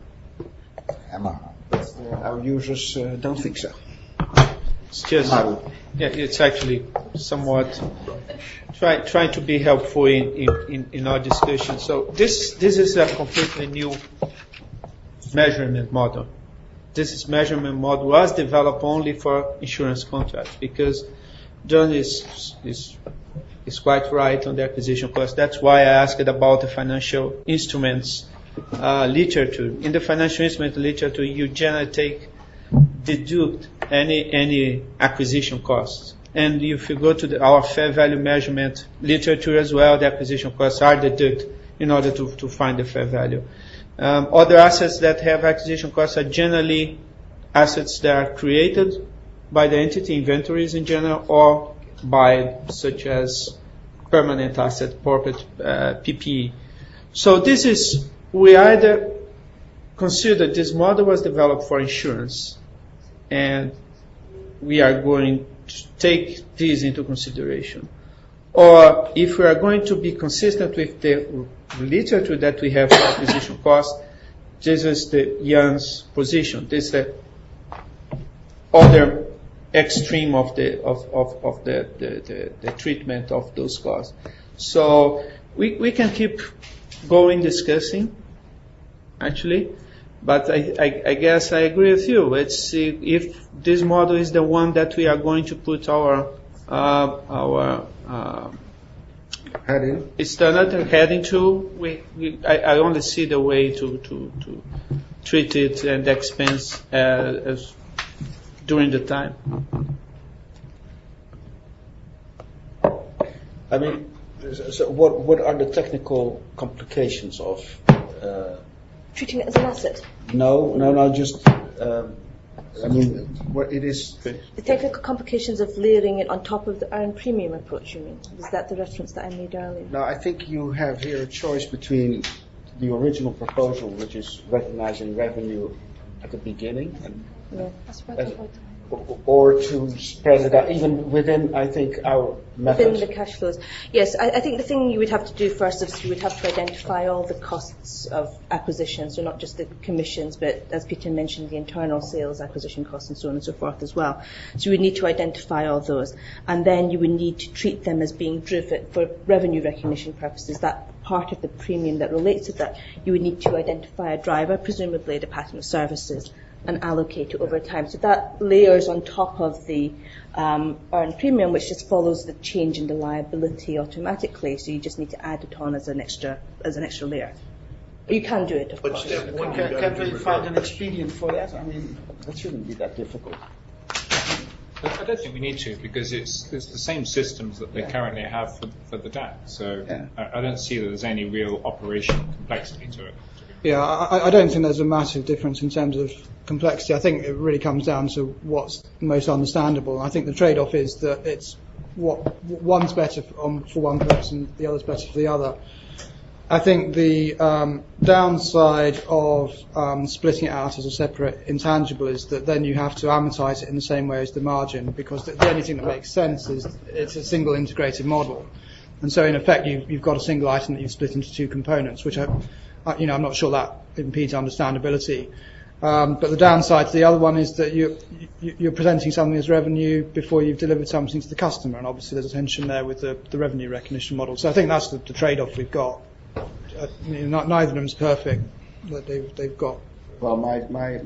uh, our users uh, don't think so. It's just, yeah, it's actually somewhat try, trying to be helpful in, in, in our discussion. So this this is a completely new measurement model. This is measurement model was developed only for insurance contracts because John is is is quite right on the acquisition cost. That's why I asked about the financial instruments uh, literature. In the financial instrument literature, you generally take deduct any any acquisition costs. And if you go to the, our fair value measurement literature as well, the acquisition costs are deducted in order to, to find the fair value. Um, other assets that have acquisition costs are generally assets that are created by the entity, inventories in general, or by such as permanent asset, corporate uh, P P E. So this is, we either consider this model was developed for insurance, and we are going to take this into consideration. Or if we are going to be consistent with the literature that we have for acquisition cost, this is the Jan's position. This is the other extreme of the of, of, of the, the, the, the treatment of those costs. So we, we can keep going discussing, actually, but I, I, I guess I agree with you. Let's see if this model is the one that we are going to put our uh, our uh, heading. Standard heading to. We, we I, I only see the way to, to, to treat it and expense uh, as during the time. I mean, so what what are the technical complications of uh, treating it as an asset? No, no, no. Just, um, I mean, what it is. The technical complications of layering it on top of the earned premium approach. You mean? Was that the reference that I made earlier? No, I think you have here a choice between the original proposal, which is recognizing revenue at the beginning, and yeah, that's what I thought. Or to spread it out, even within, I think, our method. Within the cash flows. Yes, I, I think the thing you would have to do first is you would have to identify all the costs of acquisitions, so not just the commissions, but as Peter mentioned, the internal sales, acquisition costs, and so on and so forth as well. So you would need to identify all those. And then you would need to treat them as being driven for revenue recognition purposes. That part of the premium that relates to that, you would need to identify a driver, presumably the pattern of services, and allocate it over time. So that layers on top of the um, earned premium, which just follows the change in the liability automatically. So you just need to add it on as an extra as an extra layer. You can do it, of but course. Step one, can, can't we find an expedient for that? I mean, that shouldn't be that difficult. I don't think we need to, because it's it's the same systems that they yeah. currently have for, for the D A C. So yeah. I, I don't see that there's any real operational complexity to it. Yeah, I, I don't think there's a massive difference in terms of complexity. I think it really comes down to what's most understandable. I think the trade-off is that it's what one's better for, for one person, the other's better for the other. I think the um, downside of um, splitting it out as a separate intangible is that then you have to amortize it in the same way as the margin, because the, the only thing that makes sense is it's a single integrated model. And so in effect you, you've got a single item that you've split into two components, which I, I, you know, I'm not sure that impedes understandability. Um, but the downside to the other one is that you, you, you're presenting something as revenue before you've delivered something to the customer, and obviously there's a tension there with the, the revenue recognition model. So I think that's the, the trade-off we've got. Uh, you know, neither of them's perfect, but they've they've got. Well, my my.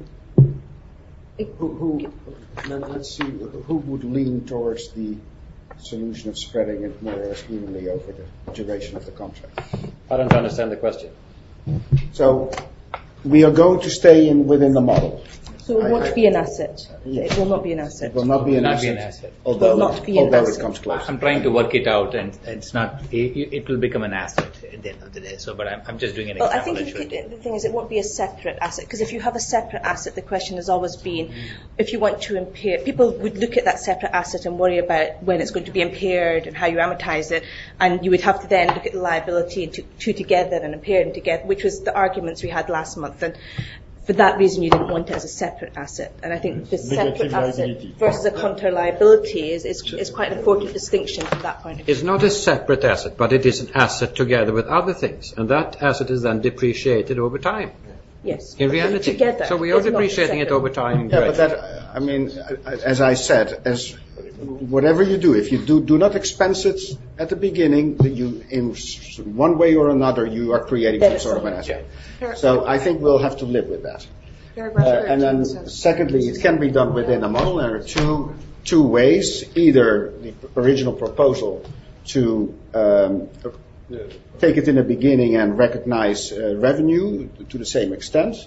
Who, who let's see who would lean towards the solution of spreading it more or less evenly over the duration of the contract. I don't understand the question. So we are going to stay in within the model. So it won't I, be an asset. Yeah. It will not be an asset. It will not be an, not asset, be an asset. Although, it will not be an although asset. it comes close. I'm trying to work it out, and it's not. It, it will become an asset at the end of the day. So, but I'm, I'm just doing an well, example. I think you could, the thing is, it won't be a separate asset, because if you have a separate asset, the question has always been, mm. if you want to impair, people would look at that separate asset and worry about when it's going to be impaired and how you amortize it, and you would have to then look at the liability and two, two together and impair them together, which was the arguments we had last month. And for that reason, you didn't want it as a separate asset. And I think the separate asset versus a counter liability is, is, is quite an important distinction from that point of view. It's not a separate asset, but it is an asset together with other things. And that asset is then depreciated over time. Yes. In reality. Together. So we are depreciating it over time. Yeah, but that, I mean, as I said, as whatever you do, if you do, do not expense it at the beginning, you, in one way or another, you are creating some sort of an asset. So I think we'll have to live with that. Uh, and then secondly, it can be done within a model. There are two, two ways. Either the original proposal to um, take it in the beginning and recognize uh, revenue to the same extent.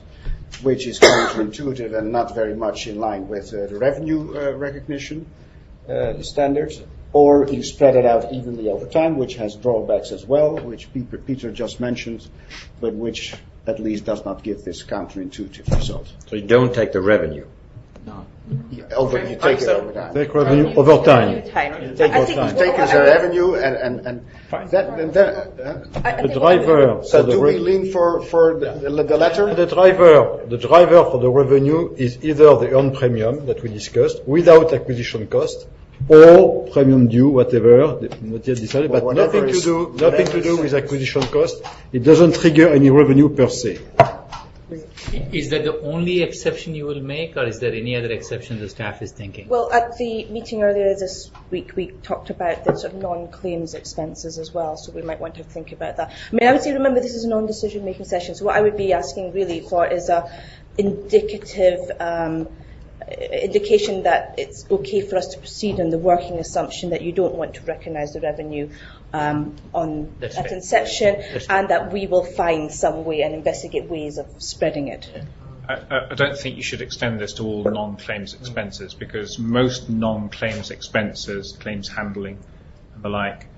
which is counterintuitive and not very much in line with uh, the revenue uh, recognition uh, standards, or you spread it out evenly over time, which has drawbacks as well, which Peter, Peter just mentioned, but which at least does not give this counterintuitive result. So you don't take the revenue. No. You, over, you take it over time. Take revenue over time. time. You take, over time. You take as a revenue, and, and, and that, and that, uh, the driver. So do we lean for, for the, the, the latter? The driver, the driver for the revenue is either the earned premium that we discussed without acquisition cost, or premium due, whatever, not yet decided, but nothing to do, nothing to do with acquisition cost. It doesn't trigger any revenue per se. Is that the only exception you will make, or is there any other exception the staff is thinking? Well, at the meeting earlier this week, we talked about the sort of non-claims expenses as well, so we might want to think about that. I mean, I would say, remember, this is a non-decision making session, so what I would be asking really for is a indicative um, indication that it's okay for us to proceed on the working assumption that you don't want to recognise the revenue um, on That's at fair. inception, That's and that we will find some way and investigate ways of spreading it. I, I don't think you should extend this to all non-claims expenses, because most non-claims expenses, claims handling and the like,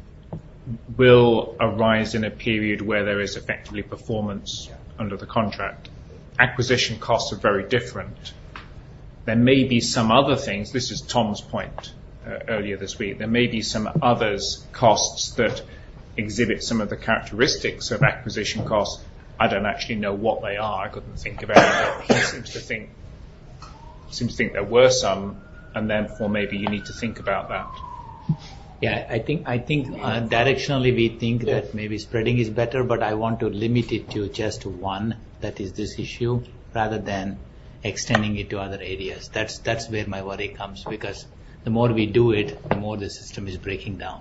will arise in a period where there is effectively performance under the contract. Acquisition costs are very different. There may be some other things, this is Tom's point uh, earlier this week, there may be some others costs that exhibit some of the characteristics of acquisition costs. I don't actually know what they are, I couldn't think of any, but he seems to think, seems to think there were some, and therefore maybe you need to think about that. Yeah, I think I think uh, directionally we think yeah. that maybe spreading is better, but I want to limit it to just one, that is this issue, rather than extending it to other areas. That's that's where my worry comes, because the more we do it, the more the system is breaking down.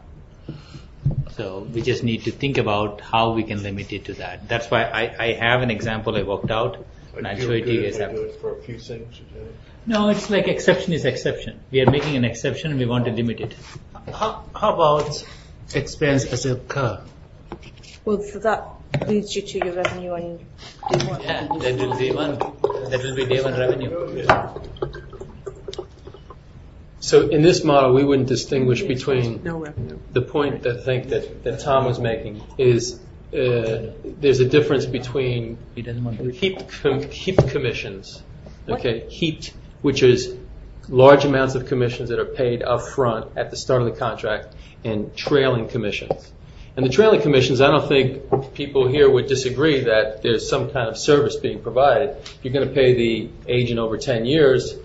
So we just need to think about how we can limit it to that. That's why I, I have an example I worked out, and I'll show it to you guys. Do it for a few things. No, it's like exception is exception. We are making an exception and we want to limit it. How, how about expense as a curve? Well, so that leads you to your revenue on day one. Yeah, that will be one. That will be day one revenue. So in this model, we wouldn't distinguish between No revenue. the point that I think that, that Tom was making is uh, there's a difference between He doesn't want to. heaped, com- heaped commissions, okay, heaped, which is large amounts of commissions that are paid up front at the start of the contract, and trailing commissions. And the trailing commissions, I don't think people here would disagree that there's some kind of service being provided. You're going to pay the agent over ten years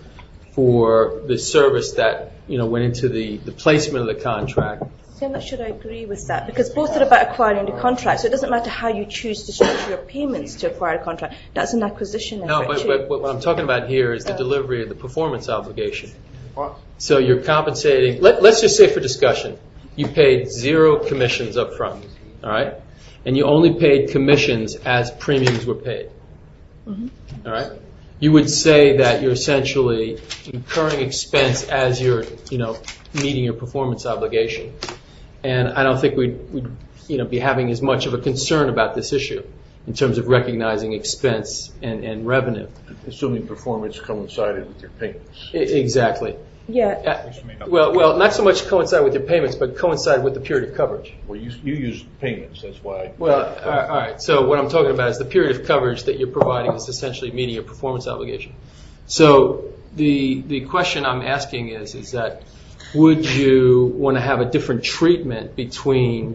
for the service that, you know, went into the, the placement of the contract. So I'm not sure I agree with that, because both are about acquiring the contract, so it doesn't matter how you choose to structure your payments to acquire a contract. That's an acquisition effort No, but, too. but, but what I'm talking about here is the delivery of the performance obligation. So you're compensating, let, let's just say for discussion, you paid zero commissions up front, all right? And you only paid commissions as premiums were paid, Mm-hmm. all right? You would say that you're essentially incurring expense as you're, you know, meeting your performance obligation. And I don't think we'd, we'd, you know, be having as much of a concern about this issue in terms of recognizing expense and, and revenue. Assuming performance coincided with your payments. I, exactly. Yeah. Uh, well, well, not so much coincide with your payments, but coincide with the period of coverage. Well, you, you use payments, that's why. Well, all right, all right. So what I'm talking about is the period of coverage that you're providing is essentially meeting your performance obligation. So the the question I'm asking is, is that would you want to have a different treatment between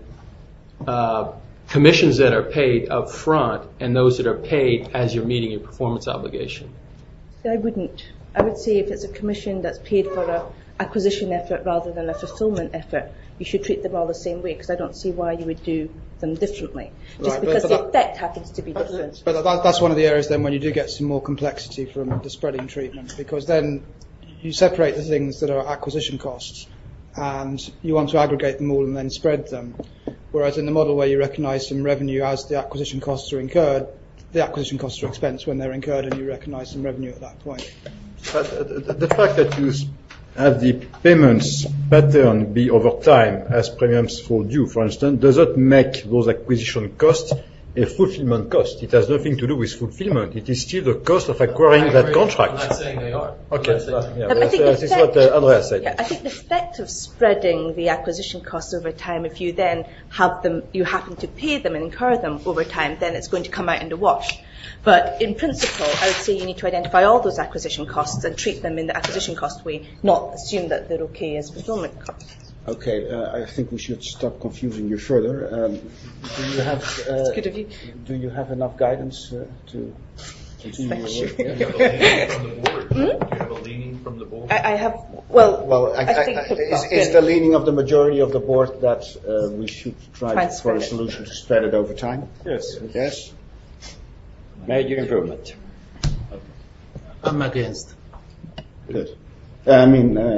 uh, commissions that are paid up front and those that are paid as you're meeting your performance obligation? I wouldn't. I would say if it's a commission that's paid for a acquisition effort rather than a fulfillment effort, you should treat them all the same way, because I don't see why you would do them differently. Just Right, but- because but the that- effect happens to be different. But that, that's one of the areas then when you do get some more complexity from the spreading treatment, because then you separate the things that are acquisition costs and you want to aggregate them all and then spread them. Whereas in the model where you recognise some revenue as the acquisition costs are incurred, the acquisition costs are expensed when they're incurred and you recognise some revenue at that point. But uh, the the fact that you s- have the payments pattern be over time as premiums fall due, for instance, does not make those acquisition costs a fulfillment cost. It has nothing to do with fulfillment. It is still the cost of acquiring that contract. I'm not saying they are. Okay, I'm not saying- yeah, I that's, think uh, the this is effect- what uh, Andrea said. Yeah, I think the effect of spreading the acquisition costs over time, if you then have them, you happen to pay them and incur them over time, then it's going to come out in the wash. But in principle, I would say you need to identify all those acquisition costs and treat them in the acquisition cost way, not assume that they're okay as fulfillment costs. Okay, uh, I think we should stop confusing you further. Um, do you have? Uh, It's good of you. Do you have enough guidance uh, to continue Thank your you. work? You have a leaning from the board? Hmm? You have a leaning from the board? I, I have, well, Well, I, I I, think I, we've is, got is good- the leaning of the majority of the board that uh, we should try Try and for spread a it. solution to spread it over time? Yes. Yes. Major improvement. I'm against. Good. Uh, I mean. Uh,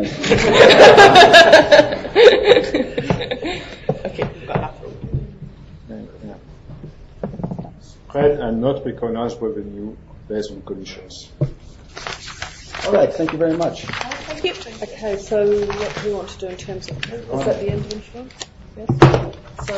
Okay, we've got enough. Spread and not recognize revenue based on commissions. all right. Thank you very much. Thank you. Okay, so what do we want to do in terms of, is that the end of insurance? Yes?